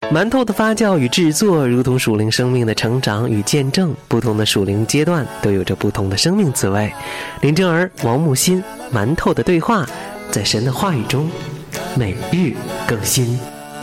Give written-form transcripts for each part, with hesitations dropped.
馒头的发酵与制作如同属灵生命的成长与见证，不同的属灵阶段都有着不同的生命滋味。林正儿、王木心，馒头的对话，在神的话语中每日更新。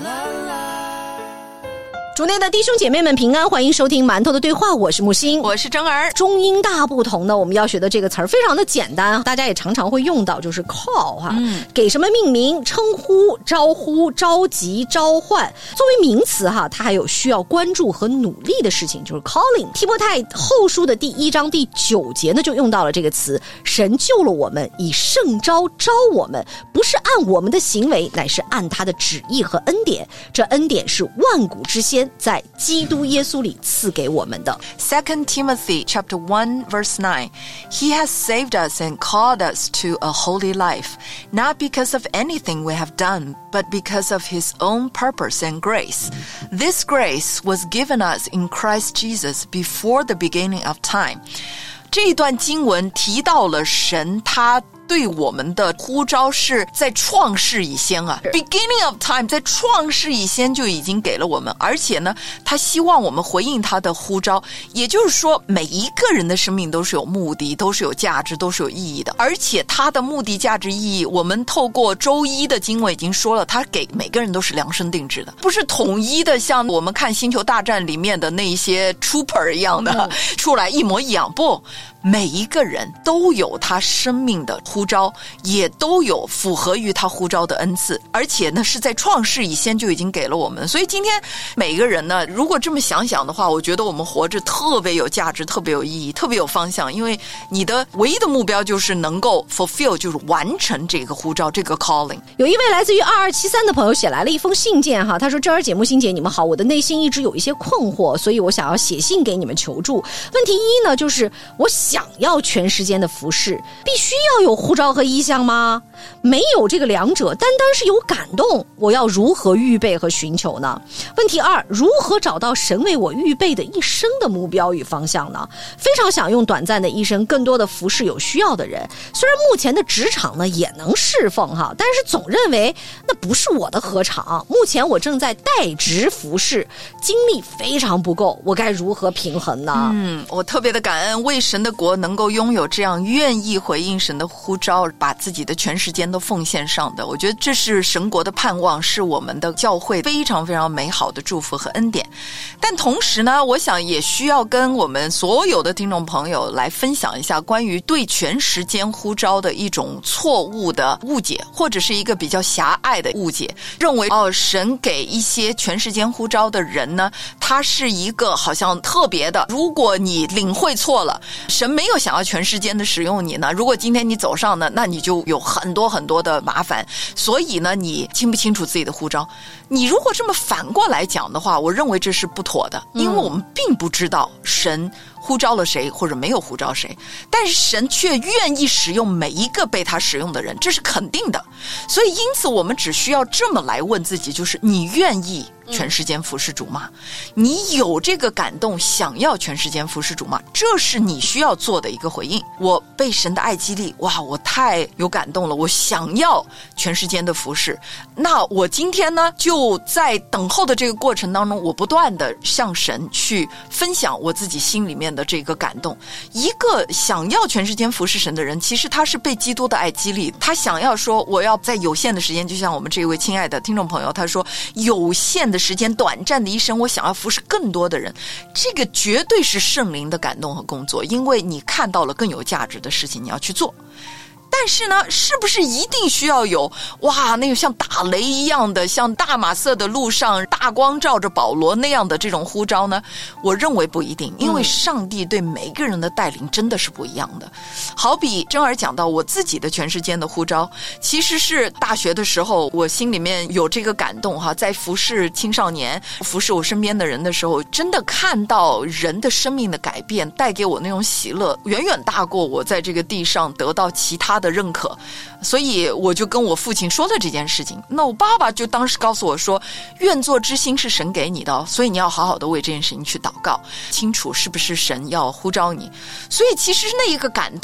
主内的弟兄姐妹们平安，欢迎收听馒头的对话，我是木星， 我是正儿。 中英大不同呢，我们要学的这个词儿非常的简单，大家也常常会用到，就是 call 哈，给什么命名、称呼、招呼、召集、召唤。作为名词哈，它还有需要关注和努力的事情，就是 calling。提摩太后书的第1章第9节呢，就用到了这个词，神救了我们，以圣召召我们，不是按我们的行为，乃是按他的旨意和恩典。这恩典是万古之先在基督耶稣里赐给我们的。 2 Timothy chapter 1 verse 9 He has saved us and called us to a holy life, not because of anything we have done, but because of his own purpose and grace. This grace was given us in Christ Jesus before the beginning of time. 这一段经文提到了神他对我们的呼召是在创世以先啊 ，beginning of time， 在创世以先就已经给了我们，而且呢，他希望我们回应他的呼召，也就是说，每一个人的生命都是有目的，都是有价值，都是有意义的，而且他的目的、价值、意义，我们透过周一的经文已经说了，他给每个人都是量身定制的，不是统一的，像我们看《星球大战》里面的那一些 trooper 一样的，出来一模一样，不。每一个人都有他生命的呼召，也都有符合于他呼召的恩赐，而且呢是在创世以先就已经给了我们。所以今天每个人呢，如果这么想想的话，我觉得我们活着特别有价值，特别有意义，特别有方向，因为你的唯一的目标就是能够 fulfill， 就是完成这个呼召，这个 calling。 有一位来自于2273的朋友写来了一封信件哈，他说：正儿姐、木星姐，你们好，我的内心一直有一些困惑，所以我想要写信给你们求助。问题一呢，就是我想要全时间的服侍，必须要有呼召和意向吗？没有这个两者，单单是有感动，我要如何预备和寻求呢？问题二，如何找到神为我预备的一生的目标与方向呢？非常想用短暂的一生更多的服侍有需要的人，虽然目前的职场呢也能侍奉哈，但是总认为那不是我的禾场，目前我正在代职服侍，精力非常不够，我该如何平衡呢？ 我特别的感恩为神的国能够拥有这样愿意回应神的呼召，把自己的全时间都奉献上的，我觉得这是神国的盼望，是我们的教会非常非常美好的祝福和恩典。但同时呢，我想也需要跟我们所有的听众朋友来分享一下关于对全时间呼召的一种错误的误解，或者是一个比较狭隘的误解，认为神给一些全时间呼召的人呢，他是一个好像特别的，如果你领会错了，神没有想要全时间的使用你呢，如果今天你走上呢，那你就有很多很多的麻烦。所以呢，你清不清楚自己的呼召？你如果这么反过来讲的话，我认为这是不妥的，因为我们并不知道神呼召了谁或者没有呼召谁，但是神却愿意使用每一个被他使用的人，这是肯定的。所以因此我们只需要这么来问自己，就是你愿意全时间服侍主吗？你有这个感动想要全时间服侍主吗？这是你需要做的一个回应。我被神的爱激励，哇，我太有感动了，我想要全时间的服侍。那我今天呢，就在等候的这个过程当中，我不断的向神去分享我自己心里面的这个感动。一个想要全时间服侍神的人，其实他是被基督的爱激励，他想要说我要在有限的时间，就像我们这位亲爱的听众朋友他说，有限的时间，短暂的一生，我想要服侍更多的人，这个绝对是圣灵的感动和工作，因为你看到了更有价值的事情你要去做。但是呢，是不是一定需要有哇那个像打雷一样的，像大马色的路上大光照着保罗那样的这种呼召呢？我认为不一定，因为上帝对每个人的带领真的是不一样的。好比真儿讲到我自己的全时间的呼召，其实是大学的时候我心里面有这个感动哈，在服侍青少年服侍我身边的人的时候，真的看到人的生命的改变带给我那种喜乐，远远大过我在这个地上得到其他的认可。所以我就跟我父亲说了这件事情，那我爸爸就当时告诉我说，愿做之心是神给你的，所以你要好好的为这件事情去祷告，清楚是不是神要呼召你。所以其实那一个感动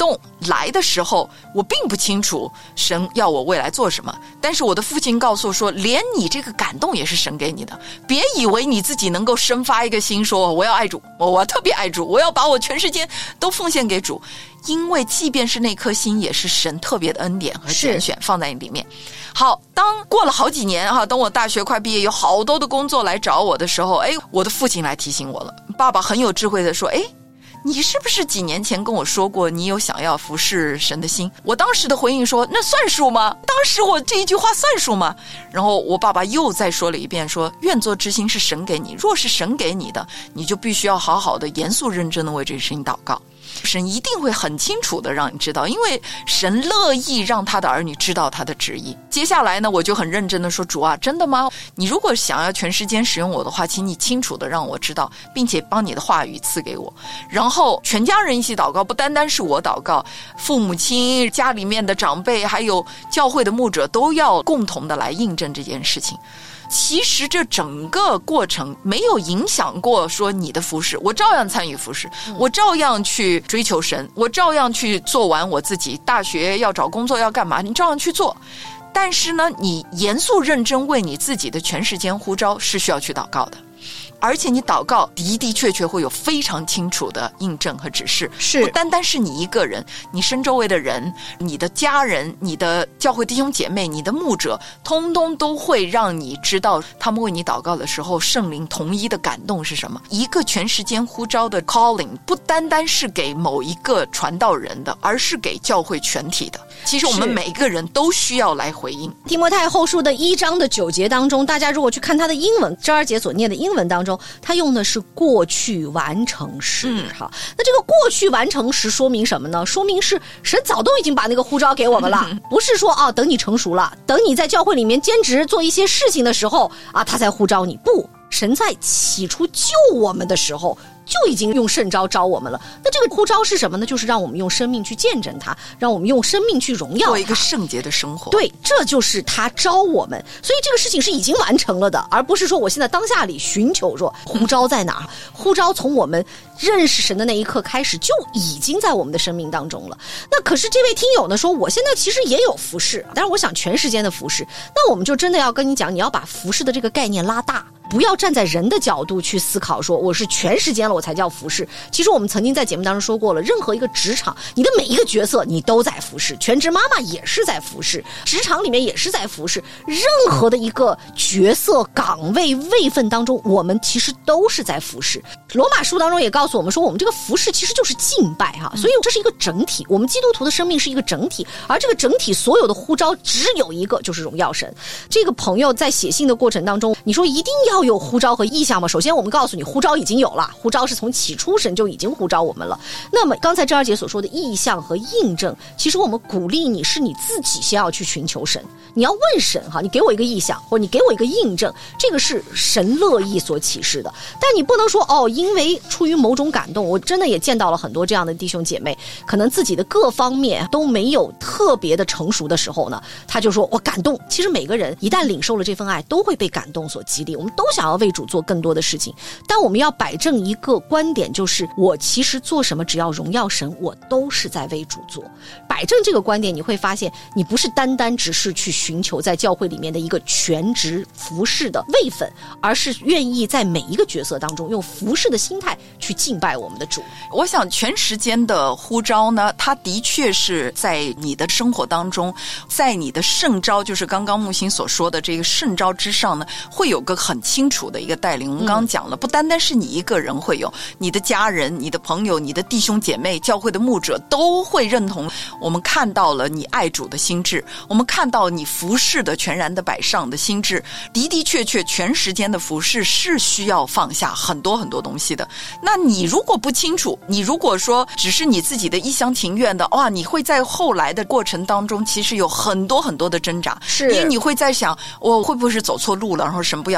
来的时候我并不清楚神要我未来做什么，但是我的父亲告诉我说，连你这个感动也是神给你的，别以为你自己能够生发一个心说我要爱主，我特别爱主，我要把我全世界都奉献给主，因为即便是那颗心也是神特别的恩典和拣选放在你里面。好，当过了好几年等我大学快毕业，有好多的工作来找我的时候，我的父亲来提醒我了。爸爸很有智慧的说，你是不是几年前跟我说过你有想要服侍神的心？我当时的回应说，那算数吗？当时我这一句话算数吗？然后我爸爸又再说了一遍，说愿做之心是神给你，若是神给你的，你就必须要好好的严肃认真的为这个事情祷告，神一定会很清楚的让你知道，因为神乐意让他的儿女知道他的旨意。接下来呢，我就很认真的说，主啊，真的吗？你如果想要全时间使用我的话，请你清楚的让我知道，并且帮你的话语赐给我。然后全家人一起祷告，不单单是我祷告，父母亲、家里面的长辈还有教会的牧者都要共同的来印证这件事情。其实这整个过程没有影响过说你的服事，我照样参与服事，我照样去追求神，我照样去做完我自己大学要找工作要干嘛，你照样去做。但是呢，你严肃认真为你自己的全时间呼召是需要去祷告的，而且你祷告的的确确会有非常清楚的印证和指示， 是不单单是你一个人，你身周围的人、你的家人、你的教会弟兄姐妹、你的牧者，通通都会让你知道他们为你祷告的时候圣灵同一的感动是什么。一个全时间呼召的 calling 不单单是给某一个传道人的，而是给教会全体的。其实我们每个人都需要来回应。 提摩太后书的1章的9节当中，大家如果去看他的英文，这2节所念的英文当中，他用的是过去完成时。好，那这个过去完成时说明什么呢？说明是神早都已经把那个呼召给我们了，不是说等你成熟了，等你在教会里面兼职做一些事情的时候他才呼召你。不，神在起初救我们的时候就已经用圣召招我们了。那这个呼召是什么呢？就是让我们用生命去见证他，让我们用生命去荣耀他， 过一个圣洁的生活。 对，这就是他招我们。所以这个事情是已经完成了的，而不是说我现在当下里寻求说呼召在哪儿。呼召从我们认识神的那一刻开始就已经在我们的生命当中了。那可是这位听友呢说，我现在其实也有服事，但是我想全时间的服事。那我们就真的要跟你讲，你要把服事的这个概念拉大，不要站在人的角度去思考说我是全时间了我才叫服事。其实我们曾经在节目当中说过了，任何一个职场，你的每一个角色你都在服事，全职妈妈也是在服事，职场里面也是在服事，任何的一个角色岗位位分当中，我们其实都是在服事。罗马书当中也告诉我们说，我们这个服事其实就是敬拜所以这是一个整体，我们基督徒的生命是一个整体，而这个整体所有的呼召只有一个，就是荣耀神。这个朋友在写信的过程当中，你说一定要有呼召和意向吗？首先我们告诉你，呼召已经有了，呼召是从起初神就已经呼召我们了。那么刚才这2节所说的意向和印证，其实我们鼓励你是你自己先要去寻求神，你要问神你给我一个意向，或者你给我一个印证，这个是神乐意所启示的。但你不能说因为出于某种感动，我真的也见到了很多这样的弟兄姐妹，可能自己的各方面都没有特别的成熟的时候呢，他就说我感动。其实每个人一旦领受了这份爱，都会被感动所激励，我们都想要为主做更多的事情。但我们要摆正一个观点，就是我其实做什么只要荣耀神，我都是在为主做。摆正这个观点，你会发现你不是单单只是去寻求在教会里面的一个全职服事的位分，而是愿意在每一个角色当中用服事的心态去敬拜我们的主。 我想全时间的呼召呢，它的确是在你的生活当中，在你的圣召，就是刚刚木星所说的这个圣召之上呢，会有个很清楚的一个带领。我们刚刚讲了，不单单是你一个人会有，你的家人、你的朋友、你的弟兄姐妹、教会的牧者都会认同。我们看到了你爱主的心志，我们看到你服事的全然的摆上的心志，的的确确全时间的服事是需要放下很多很多东西的。那你如果不清楚，你如果说只是你自己的一厢情愿的，你会在后来的过程当中其实有很多很多的挣扎， 是因为你会在想我会不会是走错路了，然后神不要。不，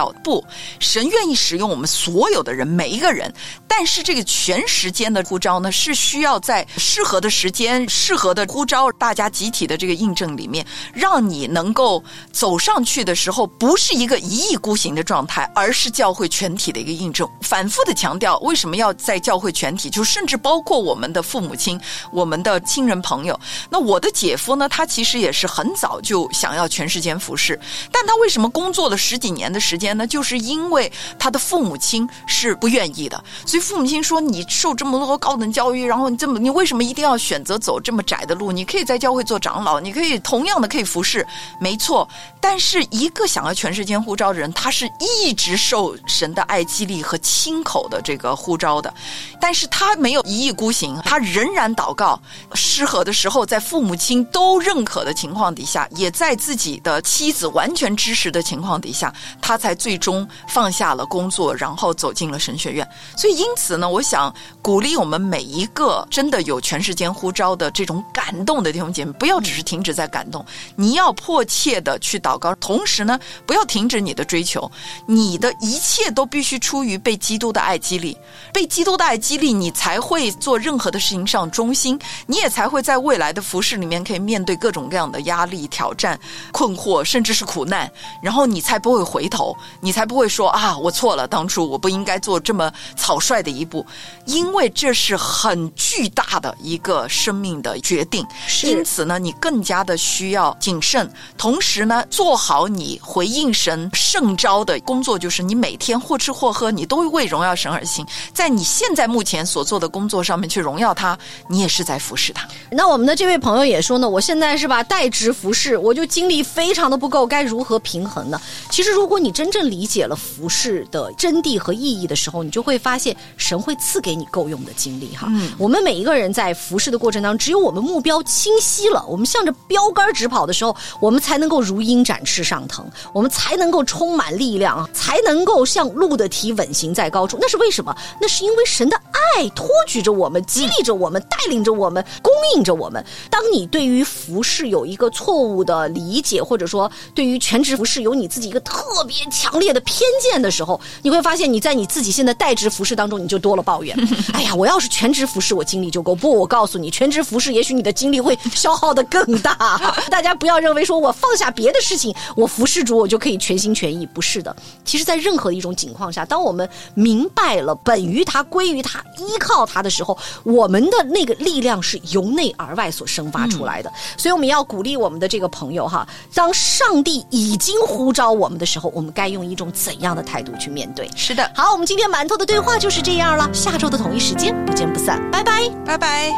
神愿意使用我们所有的人，每一个人，但是这个全时间的呼召呢，是需要在适合的时间、适合的呼召，大家集体的这个印证里面，让你能够走上去的时候，不是一个一意孤行的状态，而是教会全体的一个印证。反复的强调，为什么要在教会全体，就甚至包括我们的父母亲、我们的亲人朋友。那我的姐夫呢，他其实也是很早就想要全时间服侍，但他为什么工作了10几年的时间呢？就是因为他的父母亲是不愿意的，所以父母亲说，你受这么多高等教育，然后你为什么一定要选择走这么窄的路？你可以在教会做长老，你可以同样的可以服侍，没错。但是一个想要全时间呼召的人，他是一直受神的爱激励和亲口的这个呼召的，但是他没有一意孤行，他仍然祷告，适合的时候在父母亲都认可的情况底下，也在自己的妻子完全支持的情况底下，他才最终放下了工作，然后走进了神学院。所以因此呢，我想鼓励我们每一个真的有全时间呼召的这种感动的弟兄姐妹，不要只是停止在感动，你要迫切的去祷告，同时呢，不要停止你的追求，你的一切都必须出于被基督的爱激励，被基督的爱激励，你才会做任何的事情上忠心，你也才会在未来的服事里面可以面对各种各样的压力、挑战、困惑，甚至是苦难，然后你才不会回头，你才不会说啊，我错了，当初我不应该做这么草率的一步，因为这是很巨大的一个生命的决定，因此呢，你更加的需要谨慎，同时呢，做好你回应神圣召的工作，就是你每天或吃或喝，你都为荣耀神而行，在你现在目前所做的工作上面去荣耀他，你也是在服侍他。 那我们的这位朋友也说呢，我现在是吧代职服侍，我就精力非常的不够，该如何平衡呢？其实如果你真正理解了服侍的真谛和意义的时候，你就会发现神会赐给你够用的精力哈。我们每一个人在服侍的过程当中，只有我们目标清晰了，我们向着标杆直跑的时候，我们才能够如鹰展翅上腾，我们才能够充满力量，才能够像鹿的蹄稳行在高处。那是为什么？那是因为神的爱托举着我们，激励着我们，带领着我们，供应着我们。当你对于服侍有一个错误的理解，或者说对于全职服侍有你自己一个特别强烈的偏见的时候，你会发现你在你自己现在代职服侍当中，你就多了抱怨。哎呀，我要是全职服侍，我精力就够。不，我告诉你，全职服侍也许你的精力会消耗的更大。大家不要认为说我放下别的事情，我服侍主我就可以全心全意，不是的。其实在任何一种情况下，当我们明白了本于他、归于他、依靠他的时候，我们的那个力量是由内而外所生发出来的。所以我们要鼓励我们的这个朋友哈，当上帝已经呼召我们的时候，我们该用一种怎样的态度去面对？ 是的。 好，我们今天馒头的对话就是这样了，下周的同一时间不见不散，拜拜， 拜拜。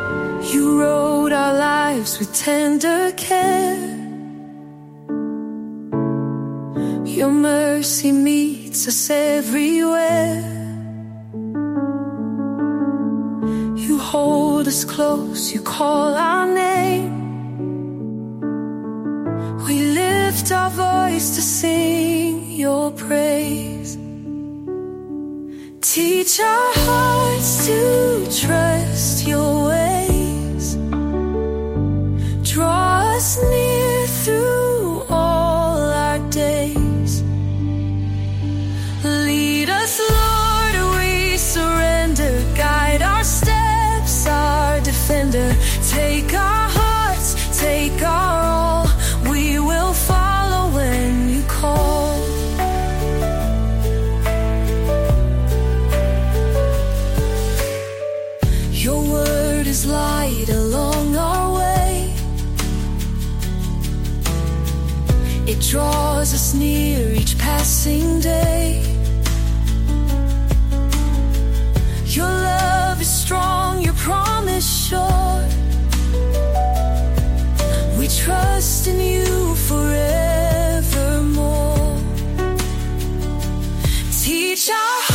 You wrote our lives with tender care. Your mercy meets us everywhere. You hold us close, you call our name. We lift our voice to sing your praise. Teach our hearts to trust your ways. Draw us near through all our days. Lead us, Lord, we surrender. Guide our steps, our defender. Take our hearts, take our all. We will follow when you call. Your word is light along our way. It draws us near each passing day. Your love is strong, your promise sure. We trust in you forevermore. Teach our